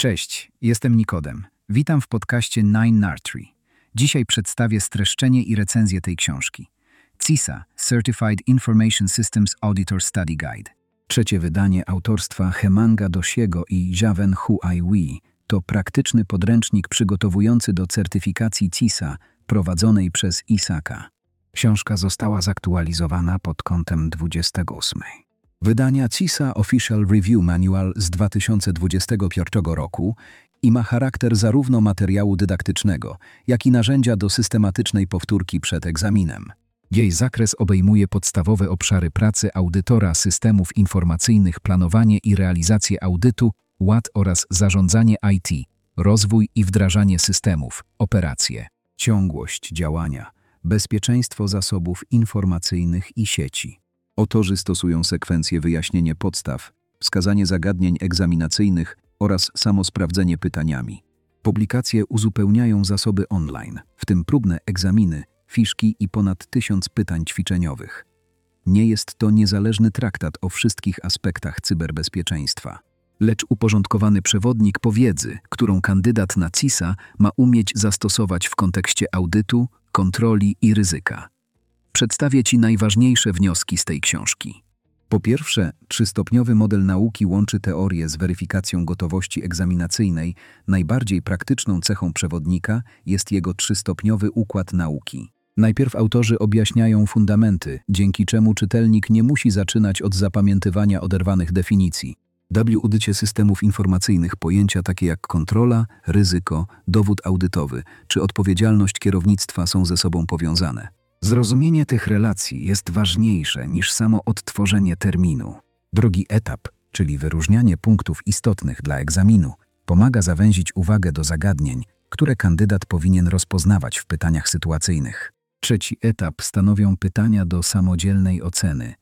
Cześć, jestem Nikodem. Witam w podcaście Nine Nartry. Dzisiaj przedstawię streszczenie i recenzję tej książki. CISA Certified Information Systems Auditor Study Guide. Trzecie wydanie autorstwa Hemanga Doshiego i Jiawen Huai to praktyczny podręcznik przygotowujący do certyfikacji CISA prowadzonej przez ISACA. Książka została zaktualizowana pod kątem 28. Wydania CISA Official Review Manual z 2021 roku i ma charakter zarówno materiału dydaktycznego, jak i narzędzia do systematycznej powtórki przed egzaminem. Jej zakres obejmuje podstawowe obszary pracy audytora systemów informacyjnych, planowanie i realizację audytu, ład oraz zarządzanie IT, rozwój i wdrażanie systemów, operacje, ciągłość działania, bezpieczeństwo zasobów informacyjnych i sieci. Autorzy stosują sekwencję wyjaśnienie podstaw, wskazanie zagadnień egzaminacyjnych oraz samosprawdzenie pytaniami. Publikacje uzupełniają zasoby online, w tym próbne egzaminy, fiszki i ponad 1000 pytań ćwiczeniowych. Nie jest to niezależny traktat o wszystkich aspektach cyberbezpieczeństwa, lecz uporządkowany przewodnik po wiedzy, którą kandydat na CISA ma umieć zastosować w kontekście audytu, kontroli i ryzyka. Przedstawię Ci najważniejsze wnioski z tej książki. Po pierwsze, 3-stopniowy model nauki łączy teorię z weryfikacją gotowości egzaminacyjnej. Najbardziej praktyczną cechą przewodnika jest jego 3-stopniowy układ nauki. Najpierw autorzy objaśniają fundamenty, dzięki czemu czytelnik nie musi zaczynać od zapamiętywania oderwanych definicji. W audycie systemów informacyjnych pojęcia takie jak kontrola, ryzyko, dowód audytowy czy odpowiedzialność kierownictwa są ze sobą powiązane. Zrozumienie tych relacji jest ważniejsze niż samo odtworzenie terminu. Drugi etap, czyli wyróżnianie punktów istotnych dla egzaminu, pomaga zawęzić uwagę do zagadnień, które kandydat powinien rozpoznawać w pytaniach sytuacyjnych. Trzeci etap stanowią pytania do samodzielnej oceny.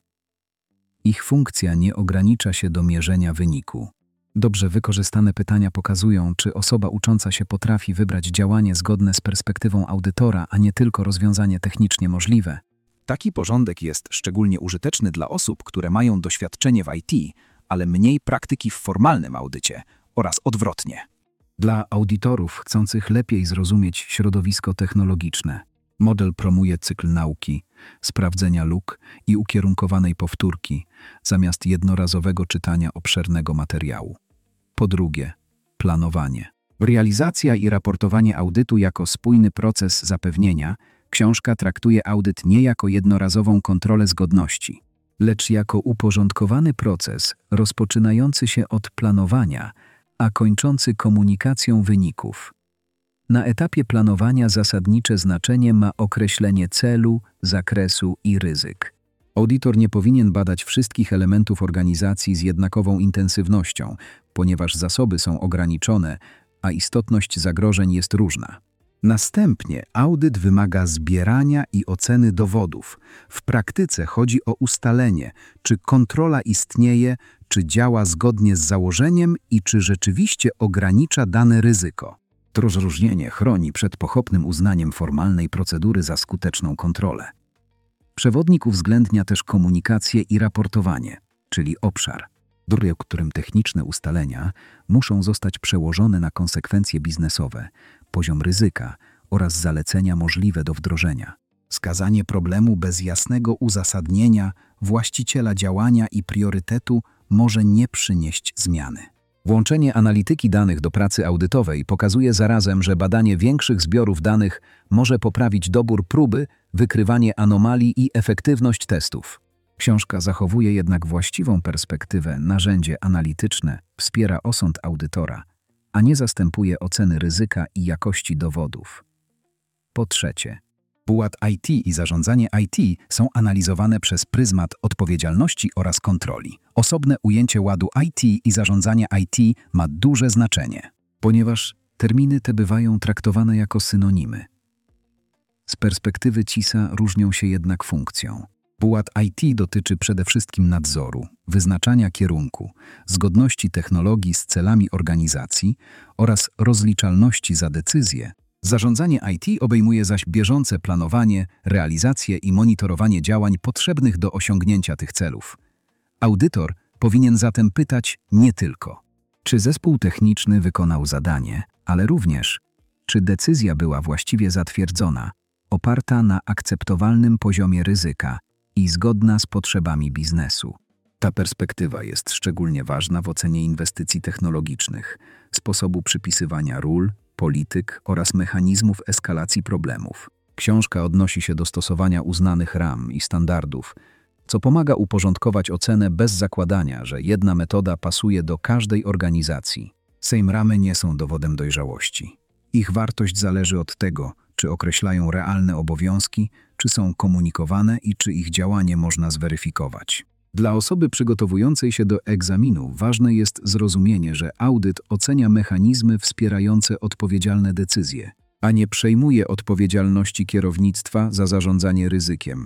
Ich funkcja nie ogranicza się do mierzenia wyniku. Dobrze wykorzystane pytania pokazują, czy osoba ucząca się potrafi wybrać działanie zgodne z perspektywą audytora, a nie tylko rozwiązanie technicznie możliwe. Taki porządek jest szczególnie użyteczny dla osób, które mają doświadczenie w IT, ale mniej praktyki w formalnym audycie oraz odwrotnie. Dla audytorów chcących lepiej zrozumieć środowisko technologiczne, model promuje cykl nauki, sprawdzenia luk i ukierunkowanej powtórki, zamiast jednorazowego czytania obszernego materiału. Po drugie, planowanie. Realizacja i raportowanie audytu jako spójny proces zapewnienia, książka traktuje audyt nie jako jednorazową kontrolę zgodności, lecz jako uporządkowany proces rozpoczynający się od planowania, a kończący komunikacją wyników. Na etapie planowania zasadnicze znaczenie ma określenie celu, zakresu i ryzyk. Audytor nie powinien badać wszystkich elementów organizacji z jednakową intensywnością, ponieważ zasoby są ograniczone, a istotność zagrożeń jest różna. Następnie audyt wymaga zbierania i oceny dowodów. W praktyce chodzi o ustalenie, czy kontrola istnieje, czy działa zgodnie z założeniem i czy rzeczywiście ogranicza dane ryzyko. To rozróżnienie chroni przed pochopnym uznaniem formalnej procedury za skuteczną kontrolę. Przewodnik uwzględnia też komunikację i raportowanie, czyli obszar, w którym techniczne ustalenia muszą zostać przełożone na konsekwencje biznesowe, poziom ryzyka oraz zalecenia możliwe do wdrożenia. Skazanie problemu bez jasnego uzasadnienia, właściciela działania i priorytetu może nie przynieść zmiany. Włączenie analityki danych do pracy audytowej pokazuje zarazem, że badanie większych zbiorów danych może poprawić dobór próby, wykrywanie anomalii i efektywność testów. Książka zachowuje jednak właściwą perspektywę, narzędzie analityczne wspiera osąd audytora, a nie zastępuje oceny ryzyka i jakości dowodów. Po trzecie, ład IT i zarządzanie IT są analizowane przez pryzmat odpowiedzialności oraz kontroli. Osobne ujęcie ładu IT i zarządzania IT ma duże znaczenie, ponieważ terminy te bywają traktowane jako synonimy. Z perspektywy CISA różnią się jednak funkcją. Ład IT dotyczy przede wszystkim nadzoru, wyznaczania kierunku, zgodności technologii z celami organizacji oraz rozliczalności za decyzje. Zarządzanie IT obejmuje zaś bieżące planowanie, realizację i monitorowanie działań potrzebnych do osiągnięcia tych celów. Audytor powinien zatem pytać nie tylko: Czy zespół techniczny wykonał zadanie, ale również, czy decyzja była właściwie zatwierdzona, oparta na akceptowalnym poziomie ryzyka i zgodna z potrzebami biznesu. Ta perspektywa jest szczególnie ważna w ocenie inwestycji technologicznych, sposobu przypisywania ról, polityk oraz mechanizmów eskalacji problemów. Książka odnosi się do stosowania uznanych ram i standardów, co pomaga uporządkować ocenę bez zakładania, że jedna metoda pasuje do każdej organizacji. Same ramy nie są dowodem dojrzałości. Ich wartość zależy od tego, czy określają realne obowiązki, czy są komunikowane i czy ich działanie można zweryfikować. Dla osoby przygotowującej się do egzaminu ważne jest zrozumienie, że audyt ocenia mechanizmy wspierające odpowiedzialne decyzje, a nie przejmuje odpowiedzialności kierownictwa za zarządzanie ryzykiem.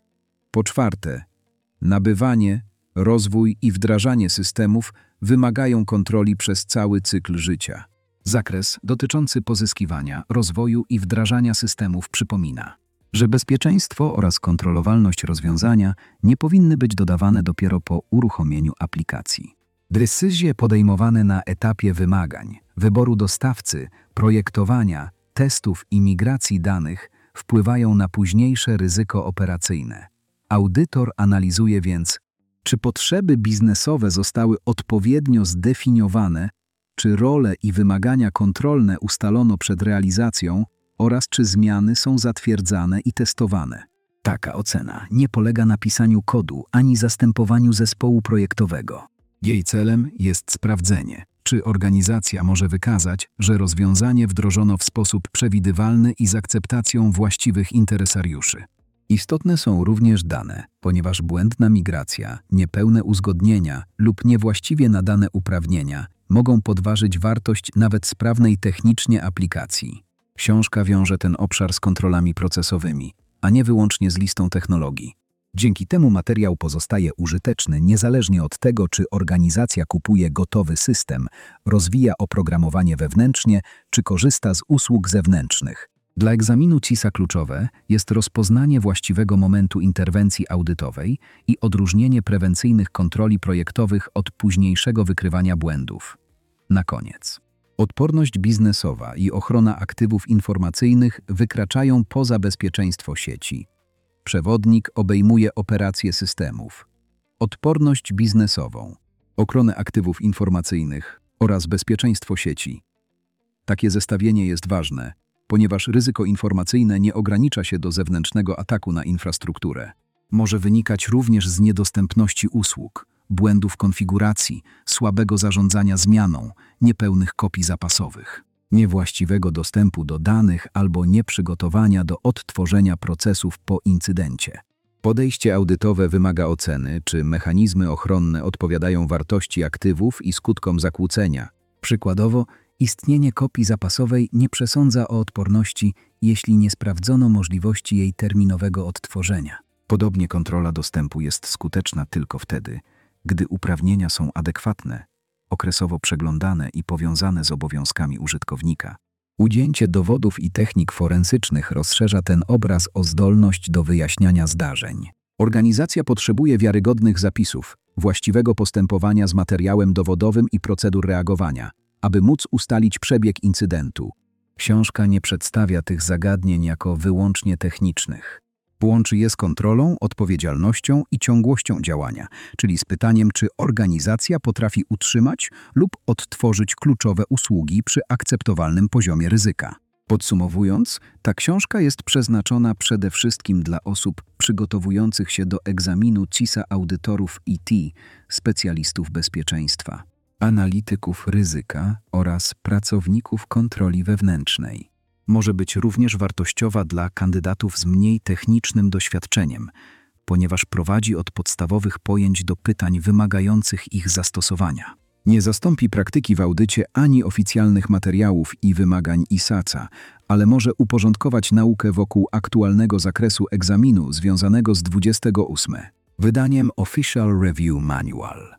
Po czwarte, nabywanie, rozwój i wdrażanie systemów wymagają kontroli przez cały cykl życia. Zakres dotyczący pozyskiwania, rozwoju i wdrażania systemów przypomina, że bezpieczeństwo oraz kontrolowalność rozwiązania nie powinny być dodawane dopiero po uruchomieniu aplikacji. Decyzje podejmowane na etapie wymagań, wyboru dostawcy, projektowania, testów i migracji danych wpływają na późniejsze ryzyko operacyjne. Audytor analizuje więc, czy potrzeby biznesowe zostały odpowiednio zdefiniowane, czy role i wymagania kontrolne ustalono przed realizacją oraz czy zmiany są zatwierdzane i testowane. Taka ocena nie polega na pisaniu kodu ani zastępowaniu zespołu projektowego. Jej celem jest sprawdzenie, czy organizacja może wykazać, że rozwiązanie wdrożono w sposób przewidywalny i z akceptacją właściwych interesariuszy. Istotne są również dane, ponieważ błędna migracja, niepełne uzgodnienia lub niewłaściwie nadane uprawnienia mogą podważyć wartość nawet sprawnej technicznie aplikacji. Książka wiąże ten obszar z kontrolami procesowymi, a nie wyłącznie z listą technologii. Dzięki temu materiał pozostaje użyteczny niezależnie od tego, czy organizacja kupuje gotowy system, rozwija oprogramowanie wewnętrznie, czy korzysta z usług zewnętrznych. Dla egzaminu CISA kluczowe jest rozpoznanie właściwego momentu interwencji audytowej i odróżnienie prewencyjnych kontroli projektowych od późniejszego wykrywania błędów. Na koniec. Odporność biznesowa i ochrona aktywów informacyjnych wykraczają poza bezpieczeństwo sieci. Przewodnik obejmuje operacje systemów, odporność biznesową, ochronę aktywów informacyjnych oraz bezpieczeństwo sieci. Takie zestawienie jest ważne, ponieważ ryzyko informacyjne nie ogranicza się do zewnętrznego ataku na infrastrukturę. Może wynikać również z niedostępności usług, błędów konfiguracji, słabego zarządzania zmianą, niepełnych kopii zapasowych, niewłaściwego dostępu do danych albo nieprzygotowania do odtworzenia procesów po incydencie. Podejście audytowe wymaga oceny, czy mechanizmy ochronne odpowiadają wartości aktywów i skutkom zakłócenia. Przykładowo, istnienie kopii zapasowej nie przesądza o odporności, jeśli nie sprawdzono możliwości jej terminowego odtworzenia. Podobnie kontrola dostępu jest skuteczna tylko wtedy, gdy uprawnienia są adekwatne, okresowo przeglądane i powiązane z obowiązkami użytkownika. Ujęcie dowodów i technik forensycznych rozszerza ten obraz o zdolność do wyjaśniania zdarzeń. Organizacja potrzebuje wiarygodnych zapisów, właściwego postępowania z materiałem dowodowym i procedur reagowania, aby móc ustalić przebieg incydentu. Książka nie przedstawia tych zagadnień jako wyłącznie technicznych. Łączy je z kontrolą, odpowiedzialnością i ciągłością działania, czyli z pytaniem, czy organizacja potrafi utrzymać lub odtworzyć kluczowe usługi przy akceptowalnym poziomie ryzyka. Podsumowując, ta książka jest przeznaczona przede wszystkim dla osób przygotowujących się do egzaminu CISA audytorów IT, specjalistów bezpieczeństwa, analityków ryzyka oraz pracowników kontroli wewnętrznej. Może być również wartościowa dla kandydatów z mniej technicznym doświadczeniem, ponieważ prowadzi od podstawowych pojęć do pytań wymagających ich zastosowania. Nie zastąpi praktyki w audycie ani oficjalnych materiałów i wymagań ISAC-a, ale może uporządkować naukę wokół aktualnego zakresu egzaminu związanego z 28. wydaniem Official Review Manual.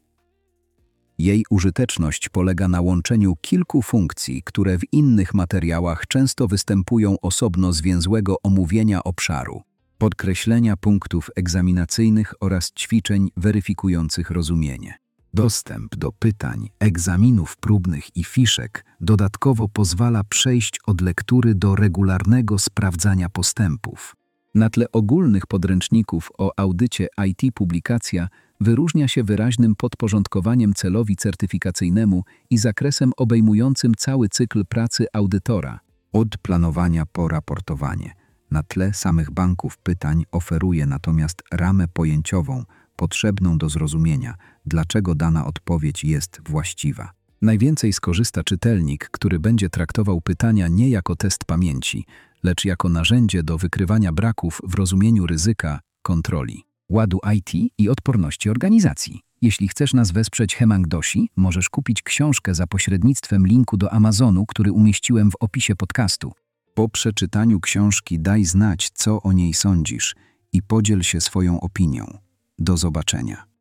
Jej użyteczność polega na łączeniu kilku funkcji, które w innych materiałach często występują osobno zwięzłego omówienia obszaru, podkreślenia punktów egzaminacyjnych oraz ćwiczeń weryfikujących rozumienie. Dostęp do pytań, egzaminów próbnych i fiszek dodatkowo pozwala przejść od lektury do regularnego sprawdzania postępów. Na tle ogólnych podręczników o audycie IT publikacja wyróżnia się wyraźnym podporządkowaniem celowi certyfikacyjnemu i zakresem obejmującym cały cykl pracy audytora, od planowania po raportowanie. Na tle samych banków pytań oferuje natomiast ramę pojęciową, potrzebną do zrozumienia, dlaczego dana odpowiedź jest właściwa. Najwięcej skorzysta czytelnik, który będzie traktował pytania nie jako test pamięci, lecz jako narzędzie do wykrywania braków w rozumieniu ryzyka, kontroli, ładu IT i odporności organizacji. Jeśli chcesz nas wesprzeć Hemang Doshi, możesz kupić książkę za pośrednictwem linku do Amazonu, który umieściłem w opisie podcastu. Po przeczytaniu książki daj znać, co o niej sądzisz i podziel się swoją opinią. Do zobaczenia.